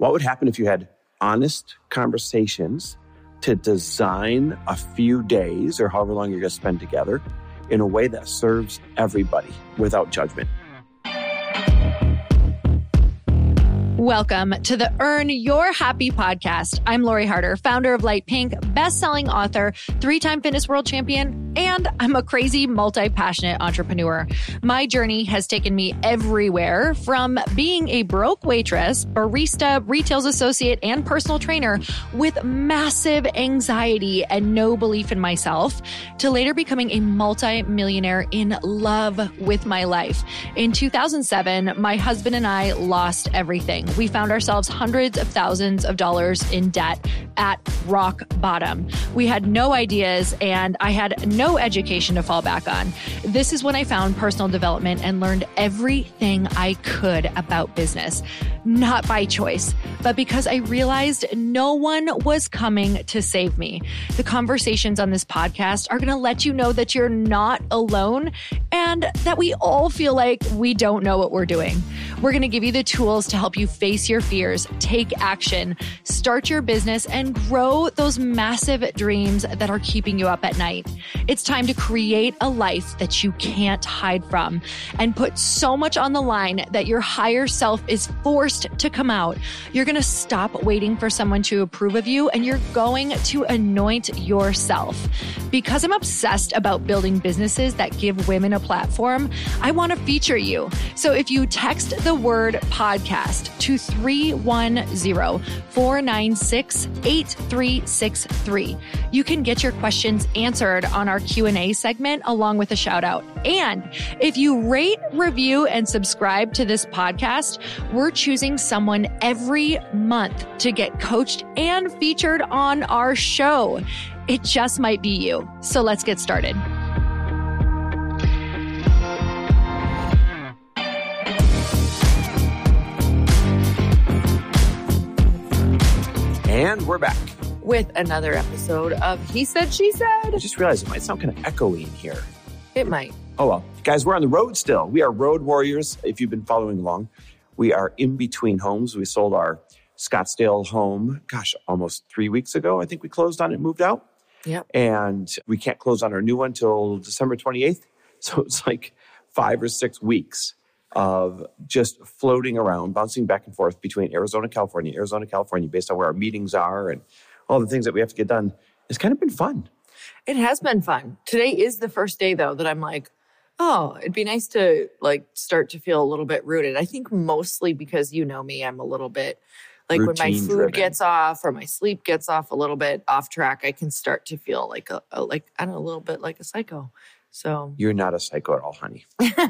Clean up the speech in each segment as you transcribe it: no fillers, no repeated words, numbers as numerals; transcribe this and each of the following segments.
What would happen if you had honest conversations to design a few days or however long you're going to spend together in a way that serves everybody without judgment? Welcome to the Earn Your Happy podcast. I'm Lori Harder, founder of Light Pink, best-selling author, 3-time fitness world champion, and I'm a crazy, multi-passionate entrepreneur. My journey has taken me everywhere, from being a broke waitress, barista, retail associate, and personal trainer with massive anxiety and no belief in myself, to later becoming a multi-millionaire in love with my life. In 2007, my husband and I lost everything. We found ourselves hundreds of thousands of dollars in debt at rock bottom. We had no ideas and I had no education to fall back on. This is when I found personal development and learned everything I could about business. Not by choice, but because I realized no one was coming to save me. The conversations on this podcast are going to let you know that you're not alone and that we all feel like we don't know what we're doing. We're going to give you the tools to help you face your fears, take action, start your business, and grow those massive dreams that are keeping you up at night. It's time to create a life that you can't hide from and put so much on the line that your higher self is forced to come out. You're going to stop waiting for someone to approve of you and you're going to anoint yourself. Because I'm obsessed about building businesses that give women a platform, I want to feature you. So if you text the word podcast to 310-496-8363, you can get your questions answered on our Q&A segment along with a shout out. And if you rate, review, and subscribe to this podcast, we're choosing someone every month to get coached and featured on our show. It just might be you. So let's get started. And we're back with another episode of He Said, She Said. I just realized it might sound kind of echoey in here. It might. Oh, well. Guys, we're on the road still. We are road warriors. If you've been following along, we are in between homes. We sold our Scottsdale home, almost 3 weeks ago. I think we closed on it, moved out. Yep. And we can't close on our new one till December 28th. So it's like 5 or 6 weeks of just floating around, bouncing back and forth between Arizona, California, based on where our meetings are and all the things that we have to get done. It's kind of been fun. It has been fun. Today is the first day, though, that I'm like, oh, it'd be nice to start to feel a little bit rooted. I think mostly because you know me, I'm a little bit when my food gets off or my sleep gets off a little bit off track, I can start to feel a little bit like a psycho. So you're not a psycho at all, honey.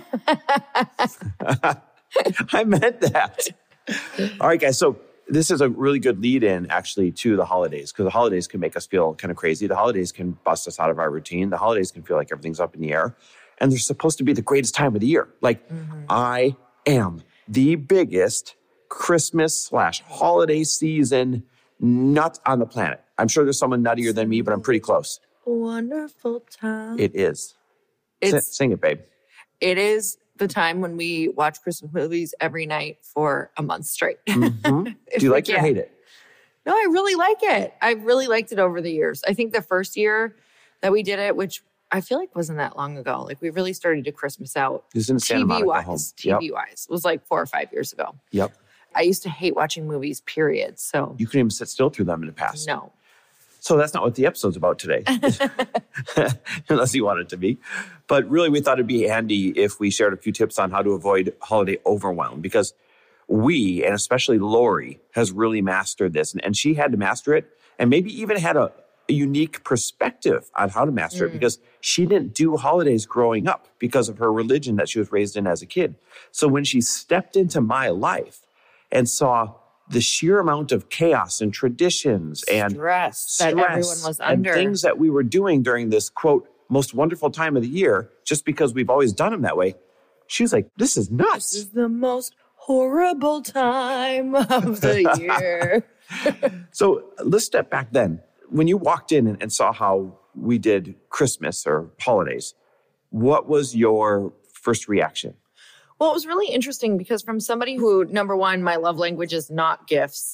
I meant that. All right, guys. So this is a really good lead in actually to the holidays, because the holidays can make us feel kind of crazy. The holidays can bust us out of our routine. The holidays can feel like everything's up in the air. And they're supposed to be the greatest time of the year. I am the biggest Christmas/holiday season nut on the planet. I'm sure there's someone nuttier than me, but I'm pretty close. Wonderful time. It is. Sing it, babe. It is the time when we watch Christmas movies every night for a month straight. Mm-hmm. Do you like it or hate it? No, I really like it. I've really liked it over the years. I think the first year that we did it, which I feel like wasn't that long ago, we really started to Christmas out. It was in Santa Monica home. TV-wise. It was 4 or 5 years ago. Yep. I used to hate watching movies, period. So you couldn't even sit still through them in the past. No. So that's not what the episode's about today, unless you want it to be. But really, we thought it'd be handy if we shared a few tips on how to avoid holiday overwhelm, because we, and especially Lori, has really mastered this. And she had to master it, and maybe even had a unique perspective on how to master it, because she didn't do holidays growing up because of her religion that she was raised in as a kid. So when she stepped into my life and saw the sheer amount of chaos and traditions and stress that everyone was under, and things that we were doing during this, quote, most wonderful time of the year, just because we've always done them that way, she was like, this is nuts. This is the most horrible time of the year. So let's step back then. When you walked in and saw how we did Christmas or holidays, what was your first reaction? Well, it was really interesting because from somebody who, number one, my love language is not gifts.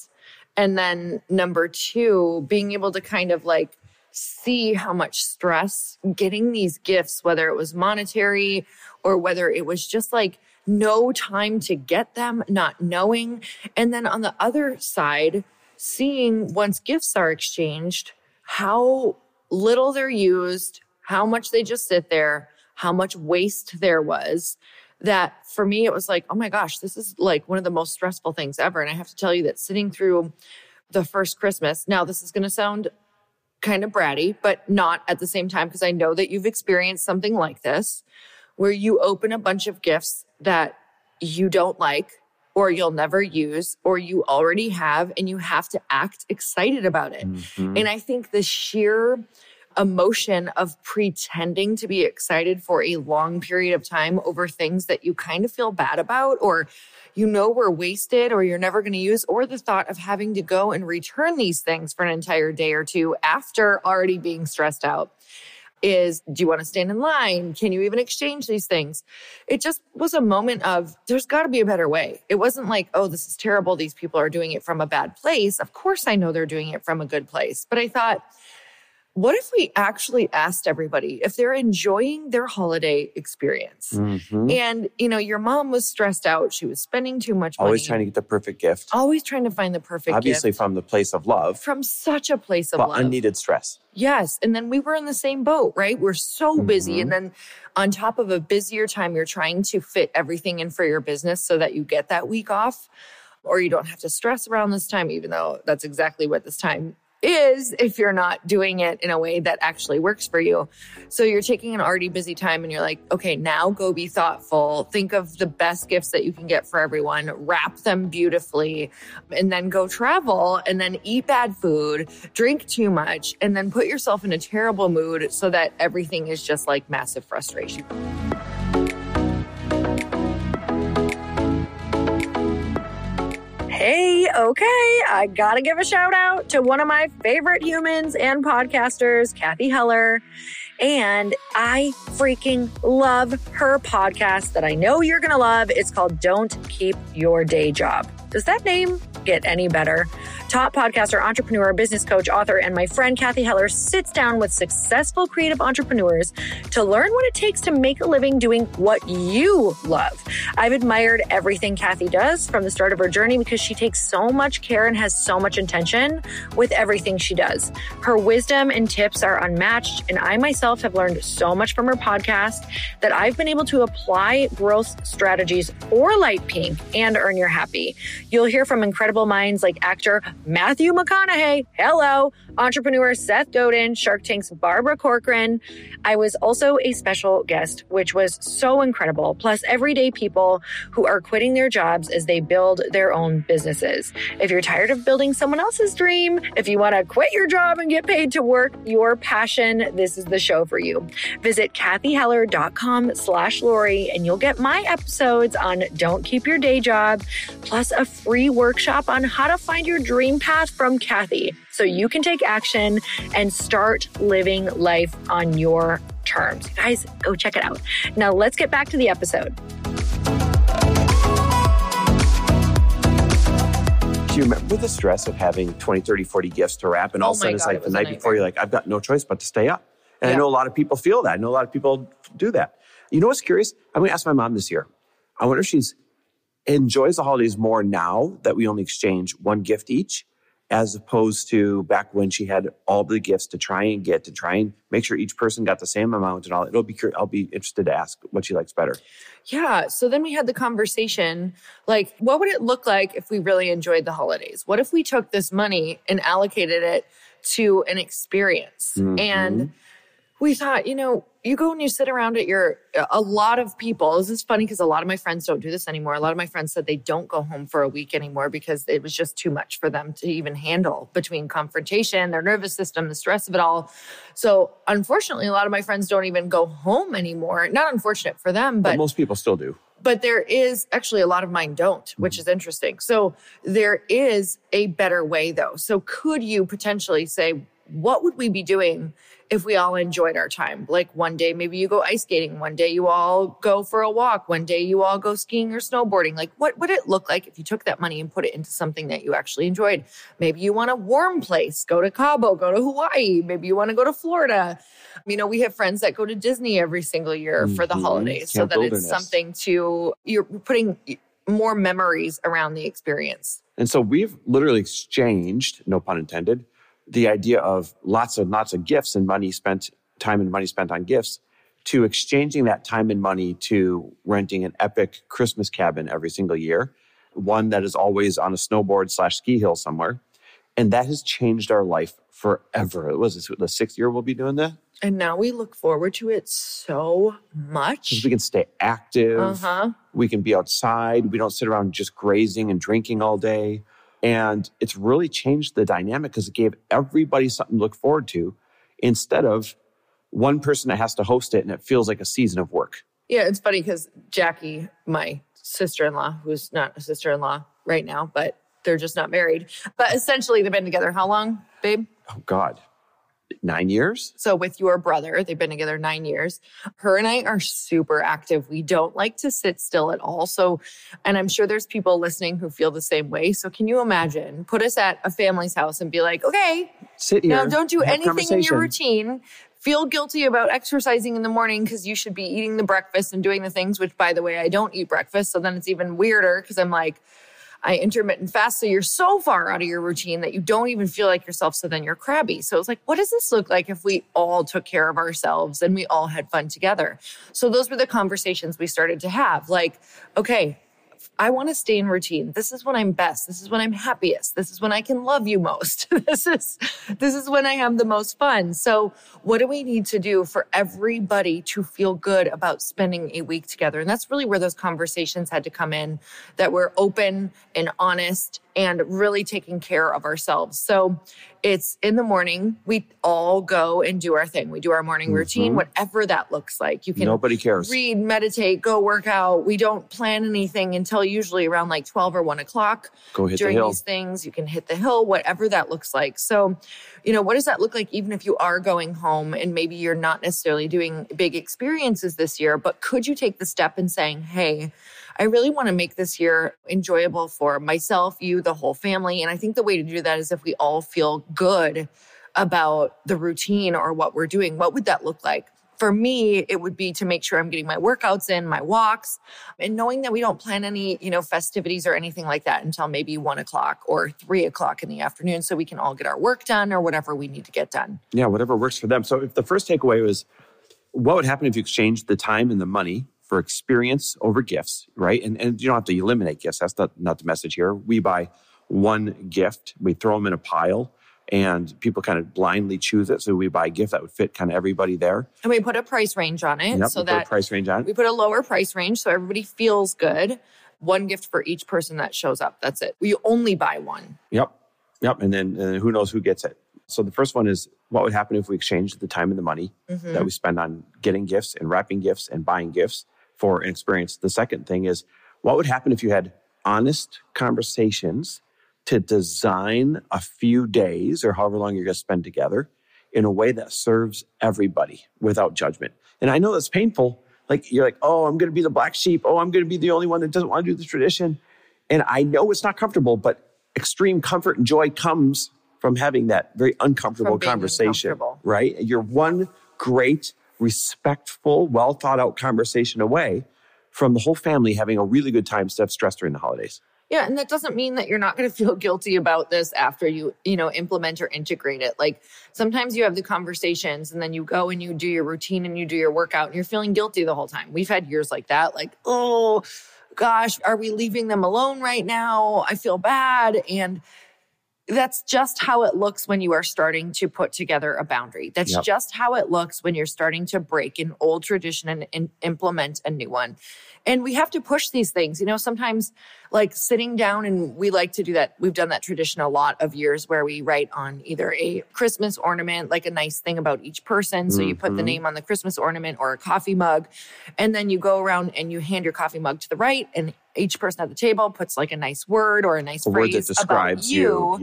And then number 2, being able to kind of like see how much stress getting these gifts, whether it was monetary or whether it was just like no time to get them, not knowing. And then on the other side, seeing once gifts are exchanged, how little they're used, how much they just sit there, how much waste there was. That for me, it was like, oh my gosh, this is like one of the most stressful things ever. And I have to tell you that sitting through the first Christmas, now this is going to sound kind of bratty, but not at the same time, because I know that you've experienced something like this, where you open a bunch of gifts that you don't like, or you'll never use, or you already have, and you have to act excited about it. Mm-hmm. And I think the sheer emotion of pretending to be excited for a long period of time over things that you kind of feel bad about, or you know were wasted, or you're never going to use, or the thought of having to go and return these things for an entire day or two after already being stressed out is, do you want to stand in line? Can you even exchange these things? It just was a moment of, there's got to be a better way. It wasn't like, oh, this is terrible. These people are doing it from a bad place. Of course, I know they're doing it from a good place. But I thought, what if we actually asked everybody if they're enjoying their holiday experience? Mm-hmm. And, you know, your mom was stressed out. She was spending too much money. Always trying to get the perfect gift. Always trying to find the perfect Obviously gift. From the place of love. From such a place of love. Unneeded stress. Yes. And then we were in the same boat, right? We're so busy. Mm-hmm. And then on top of a busier time, you're trying to fit everything in for your business so that you get that week off, or you don't have to stress around this time, even though that's exactly what this time is if you're not doing it in a way that actually works for you. So you're taking an already busy time and you're like, okay, now go be thoughtful. Think of the best gifts that you can get for everyone, wrap them beautifully, and then go travel and then eat bad food, drink too much, and then put yourself in a terrible mood so that everything is just like massive frustration. Hey, okay, I gotta give a shout out to one of my favorite humans and podcasters, Cathy Heller. And I freaking love her podcast that I know you're gonna love. It's called Don't Keep Your Day Job. Does that name get any better? Top podcaster, entrepreneur, business coach, author, and my friend Cathy Heller sits down with successful creative entrepreneurs to learn what it takes to make a living doing what you love. I've admired everything Cathy does from the start of her journey because she takes so much care and has so much intention with everything she does. Her wisdom and tips are unmatched, and I myself have learned so much from her podcast that I've been able to apply growth strategies for Light Pink and Earn Your Happy. You'll hear from incredible minds like actor Matthew McConaughey, hello, entrepreneur Seth Godin, Shark Tank's Barbara Corcoran. I was also a special guest, which was so incredible, plus everyday people who are quitting their jobs as they build their own businesses. If you're tired of building someone else's dream, if you want to quit your job and get paid to work your passion, this is the show for you. Visit cathyheller.com/Lori and you'll get my episodes on Don't Keep Your Day Job, plus a free workshop on how to find your dream path from Cathy so you can take action and start living life on your terms. Guys, go check it out. Now let's get back to the episode. Do you remember the stress of having 20, 30, 40 gifts to wrap? And all of a sudden it's like the night before you're like, I've got no choice but to stay up. And I know a lot of people feel that. I know a lot of people do that. You know what's curious? I'm going to ask my mom this year. I wonder if she's enjoys the holidays more now that we only exchange one gift each, as opposed to back when she had all the gifts to try and make sure each person got the same amount and all. I'll be interested to ask what she likes better. Yeah. So then we had the conversation, like, what would it look like if we really enjoyed the holidays? What if we took this money and allocated it to an experience? Mm-hmm. And we thought, you go and you sit around at a lot of people. This is funny because a lot of my friends don't do this anymore. A lot of my friends said they don't go home for a week anymore because it was just too much for them to even handle between confrontation, their nervous system, the stress of it all. So unfortunately, a lot of my friends don't even go home anymore. Not unfortunate for them, but most people still do. But there is actually a lot of mine don't, which is interesting. So there is a better way though. So could you potentially say, what would we be doing if we all enjoyed our time. Like one day, maybe you go ice skating. One day you all go for a walk. One day you all go skiing or snowboarding. Like what would it look like if you took that money and put it into something that you actually enjoyed? Maybe you want a warm place, go to Cabo, go to Hawaii. Maybe you want to go to Florida. You know, we have friends that go to Disney every single year for the holidays. Camp so that Wilderness. It's something you're putting more memories around the experience. And so we've literally exchanged, no pun intended, the idea of lots of gifts and time and money spent on gifts to exchanging that time and money to renting an epic Christmas cabin every single year, one that is always on a snowboard/ski hill somewhere. And that has changed our life forever. It was the 6th year we'll be doing that. And now we look forward to it so much. Because we can stay active. We can be outside. We don't sit around just grazing and drinking all day. And it's really changed the dynamic because it gave everybody something to look forward to instead of one person that has to host it and it feels like a season of work. Yeah, it's funny because Jackie, my sister-in-law, who's not a sister-in-law right now, but they're just not married. But essentially, they've been together how long, babe? Oh, God. 9 years? So with your brother, they've been together 9 years. Her and I are super active. We don't like to sit still at all. So, and I'm sure there's people listening who feel the same way. So can you imagine, put us at a family's house and be like, okay, sit here. Now don't do anything in your routine. Feel guilty about exercising in the morning because you should be eating the breakfast and doing the things, which by the way, I don't eat breakfast. So then it's even weirder because I'm like, I intermittent fast. So you're so far out of your routine that you don't even feel like yourself. So then you're crabby. So it's like, what does this look like if we all took care of ourselves and we all had fun together? So those were the conversations we started to have. Like, okay, I want to stay in routine. This is when I'm best. This is when I'm happiest. This is when I can love you most. This is when I have the most fun. So what do we need to do for everybody to feel good about spending a week together? And that's really where those conversations had to come in, that we're open and honest and really taking care of ourselves. So it's in the morning, we all go and do our thing. We do our morning routine, whatever that looks like. You can Nobody cares. Read, meditate, go work out. We don't plan anything until usually around like 12 or 1 o'clock. Go hit during the hill. These things. You can hit the hill, whatever that looks like. So, you know, what does that look like even if you are going home and maybe you're not necessarily doing big experiences this year, but could you take the step in saying, hey, I really want to make this year enjoyable for myself, you, the whole family. And I think the way to do that is if we all feel good about the routine or what we're doing. What would that look like? For me, it would be to make sure I'm getting my workouts in, my walks, and knowing that we don't plan any, festivities or anything like that until maybe 1 o'clock or 3 o'clock in the afternoon so we can all get our work done or whatever we need to get done. Yeah, whatever works for them. So if the first takeaway was, what would happen if you exchanged the time and the money for experience over gifts, right? And you don't have to eliminate gifts. That's not the message here. We buy one gift, we throw them in a pile, and people kind of blindly choose it. So we buy a gift that would fit kind of everybody there. And we put a price range on it. Yep, so we put a price range on it. We put a lower price range so everybody feels good. One gift for each person that shows up. That's it. We only buy one. Yep. And then who knows who gets it. So the first one is, what would happen if we exchanged the time and the money that we spend on getting gifts and wrapping gifts and buying gifts for an experience? The second thing is, what would happen if you had honest conversations to design a few days or however long you're going to spend together in a way that serves everybody without judgment? And I know that's painful. Like, you're like, oh, I'm going to be the black sheep. Oh, I'm going to be the only one that doesn't want to do the tradition. And I know it's not comfortable, but extreme comfort and joy comes from having that very uncomfortable conversation, right? You're one great, respectful, well thought out conversation away from the whole family having a really good time instead of stress during the holidays. Yeah, and that doesn't mean that you're not going to feel guilty about this after you implement or integrate it. Like sometimes you have the conversations and then you go and you do your routine and you do your workout and you're feeling guilty the whole time. We've had years like that. Like, oh gosh, are we leaving them alone right now? I feel bad. And that's just how it looks when you are starting to put together a boundary. That's just how it looks when you're starting to break an old tradition and implement a new one. And we have to push these things. Sometimes like sitting down, and we like to do that. We've done that tradition a lot of years where we write on either a Christmas ornament, like a nice thing about each person. So you put the name on the Christmas ornament or a coffee mug, and then you go around and you hand your coffee mug to the right, and each person at the table puts like a nice word or a nice phrase word that describes about you. Yep.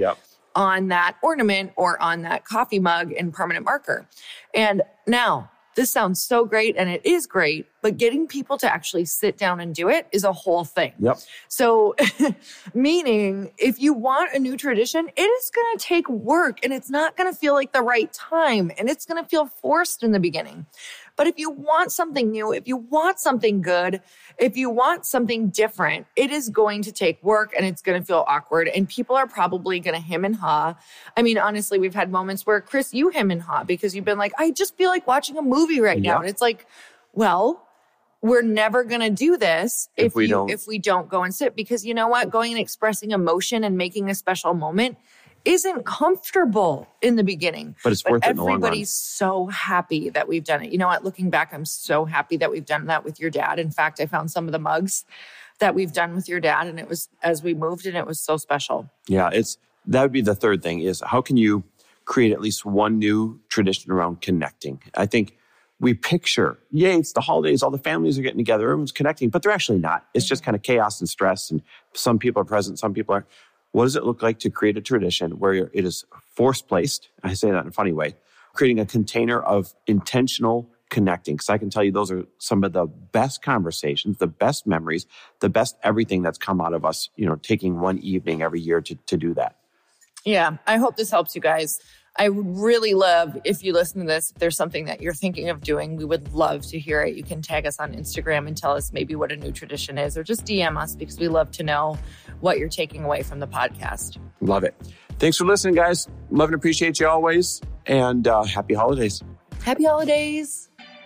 on that ornament or on that coffee mug in permanent marker. And now, this sounds so great, and it is great, but getting people to actually sit down and do it is a whole thing. Yep. So, meaning if you want a new tradition, it is going to take work, and it's not going to feel like the right time, and it's going to feel forced in the beginning. But if you want something new, if you want something good, if you want something different, it is going to take work and it's going to feel awkward. And people are probably going to hem and haw. I mean, honestly, we've had moments where, Chris, you hem and haw because you've been like, I just feel like watching a movie right now. And it's like, well, we're never going to do this if we don't go and sit. Because you know what? Going and expressing emotion and making a special moment isn't comfortable in the beginning. But it's worth it in the long run. Everybody's so happy that we've done it. You know what? Looking back, I'm so happy that we've done that with your dad. In fact, I found some of the mugs that we've done with your dad, and it was as we moved, and it was so special. Yeah, that would be the third thing is how can you create at least one new tradition around connecting? I think we picture, yay, it's the holidays, all the families are getting together, everyone's connecting, but they're actually not. It's just kind of chaos and stress, and some people are present, some people aren't. What does it look like to create a tradition where it is force-placed? I say that in a funny way. Creating a container of intentional connecting. Because I can tell you those are some of the best conversations, the best memories, the best everything that's come out of us, taking one evening every year to do that. Yeah, I hope this helps you guys. I would really love if you listen to this, if there's something that you're thinking of doing, we would love to hear it. You can tag us on Instagram and tell us maybe what a new tradition is, or just DM us because we love to know what you're taking away from the podcast. Love it. Thanks for listening, guys. Love and appreciate you always. And happy holidays. Happy holidays.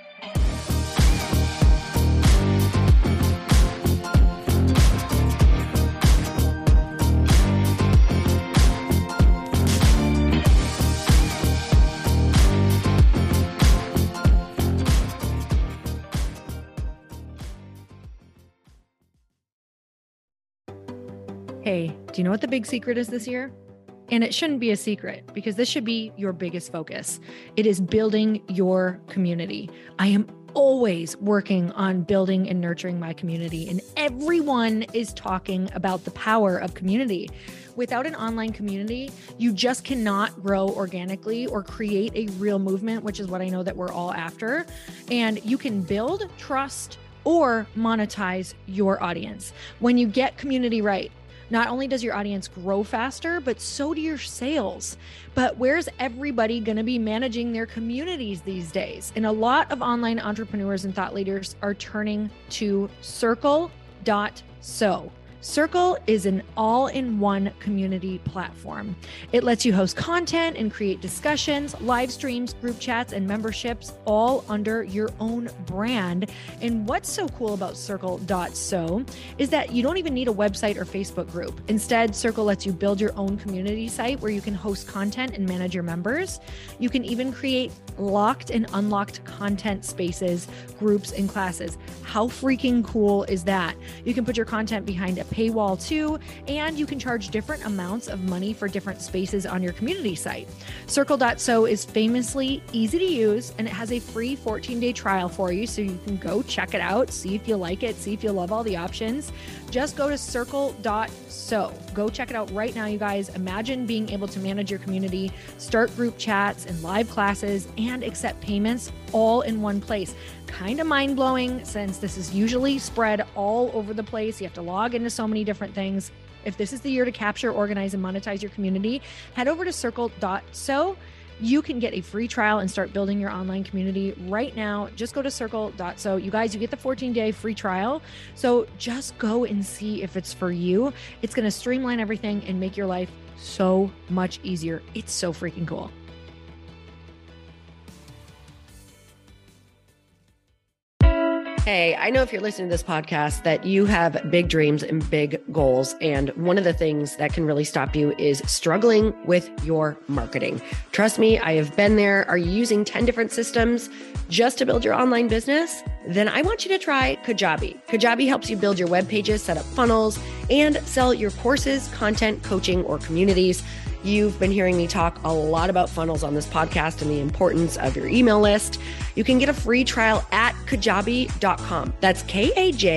Hey, do you know what the big secret is this year? And it shouldn't be a secret because this should be your biggest focus. It is building your community. I am always working on building and nurturing my community, and everyone is talking about the power of community. Without an online community, you just cannot grow organically or create a real movement, which is what I know that we're all after. And you can build trust or monetize your audience. When you get community right, not only does your audience grow faster, but so do your sales. But where's everybody going to be managing their communities these days? And a lot of online entrepreneurs and thought leaders are turning to Circle.so. Circle is an all-in-one community platform. It lets you host content and create discussions, live streams, group chats, and memberships all under your own brand. And what's so cool about Circle.so is that you don't even need a website or Facebook group. Instead, Circle lets you build your own community site where you can host content and manage your members. You can even create locked and unlocked content spaces, groups, and classes. How freaking cool is that? You can put your content behind a paywall too, and you can charge different amounts of money for different spaces on your community site. Circle.so is famously easy to use, and it has a free 14-day trial for you, so you can go check it out, see if you like it, see if you love all the options. Just go to Circle.so. Go check it out right now, you guys. Imagine being able to manage your community, start group chats and live classes, and accept payments all in one place. Kind of mind-blowing since this is usually spread all over the place. You have to log into so many different things. If this is the year to capture, organize, and monetize your community, head over to Circle.so. You can get a free trial and start building your online community right now. Just go to Circle.so. You guys, you get the 14-day free trial. So just go and see if it's for you. It's going to streamline everything and make your life so much easier. It's so freaking cool. Hey, I know if you're listening to this podcast that you have big dreams and big goals. And one of the things that can really stop you is struggling with your marketing. Trust me, I have been there. Are you using 10 different systems just to build your online business? Then I want you to try Kajabi. Kajabi helps you build your web pages, set up funnels, and sell your courses, content, coaching, or communities. You've been hearing me talk a lot about funnels on this podcast and the importance of your email list. You can get a free trial at kajabi.com. That's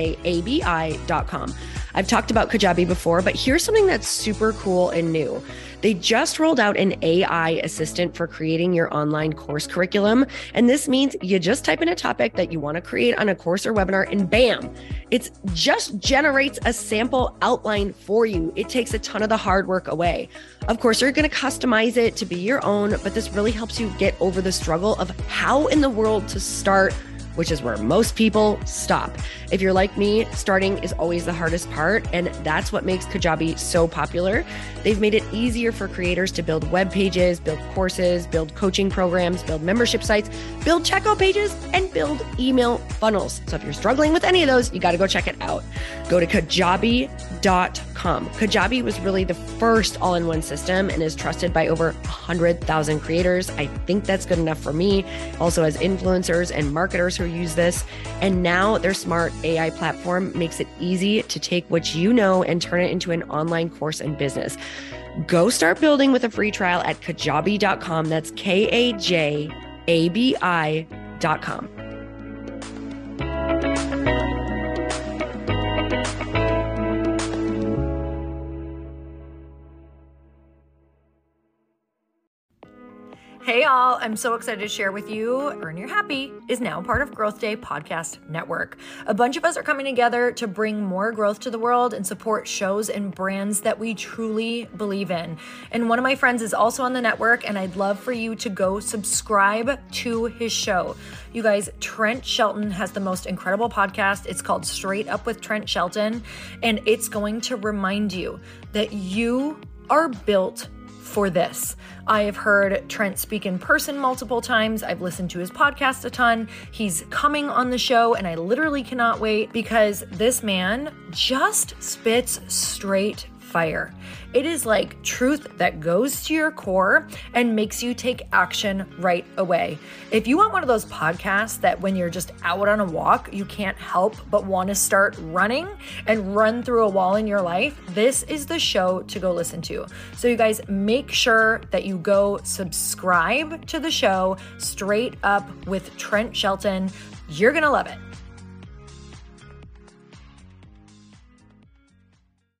Kajabi.com. I've talked about Kajabi before, but here's something that's super cool and new. They just rolled out an AI assistant for creating your online course curriculum. And this means you just type in a topic that you want to create on a course or webinar and bam, it just generates a sample outline for you. It takes a ton of the hard work away. Of course, you're going to customize it to be your own, but this really helps you get over the struggle of how in the world to start, which is where most people stop. If you're like me, starting is always the hardest part, and that's what makes Kajabi so popular. They've made it easier for creators to build web pages, build courses, build coaching programs, build membership sites, build checkout pages, and build email funnels. So if you're struggling with any of those, you got to go check it out. Go to kajabi.com. Kajabi was really the first all-in-one system and is trusted by over 100,000 creators. I think that's good enough for me. Also has influencers and marketers who use this. And now their smart AI platform makes it easy to take what you know and turn it into an online course and business. Go start building with a free trial at kajabi.com. That's KAJABI.com. Hey all, I'm so excited to share with you, Earn Your Happy is now part of Growth Day Podcast Network. A bunch of us are coming together to bring more growth to the world and support shows and brands that we truly believe in. And one of my friends is also on the network, and I'd love for you to go subscribe to his show. You guys, Trent Shelton has the most incredible podcast. It's called Straight Up with Trent Shelton, and it's going to remind you that you are built for this. I have heard Trent speak in person multiple times. I've listened to his podcast a ton. He's coming on the show, and I literally cannot wait because this man just spits straight fire. It is like truth that goes to your core and makes you take action right away. If you want one of those podcasts that when you're just out on a walk, you can't help but want to start running and run through a wall in your life, this is the show to go listen to. So you guys, make sure that you go subscribe to the show Straight Up with Trent Shelton. You're going to love it.